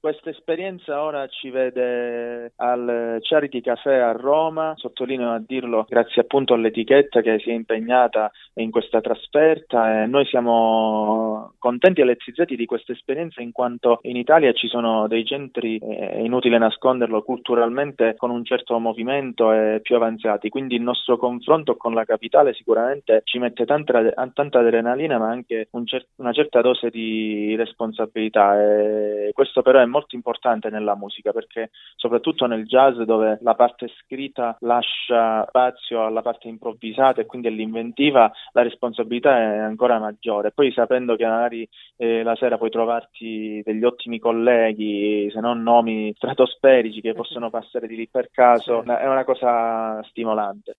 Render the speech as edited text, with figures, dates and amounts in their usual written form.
Questa esperienza ora ci vede al Charity Café a Roma, sottolineo a dirlo grazie appunto all'etichetta che si è impegnata in questa trasferta, e noi siamo contenti e elettrizzati di questa esperienza in quanto in Italia ci sono dei centri, è inutile nasconderlo, culturalmente con un certo movimento e più avanzati, quindi il nostro confronto con la capitale sicuramente ci mette tanta adrenalina ma anche una certa dose di responsabilità, e questo però è molto importante nella musica perché soprattutto nel jazz, dove la parte scritta lascia spazio alla parte improvvisata e quindi all'inventiva, la responsabilità è ancora maggiore. Poi sapendo che magari la sera puoi trovarti degli ottimi colleghi, se non nomi stratosferici che possono passare di lì per caso, Certo. è una cosa stimolante.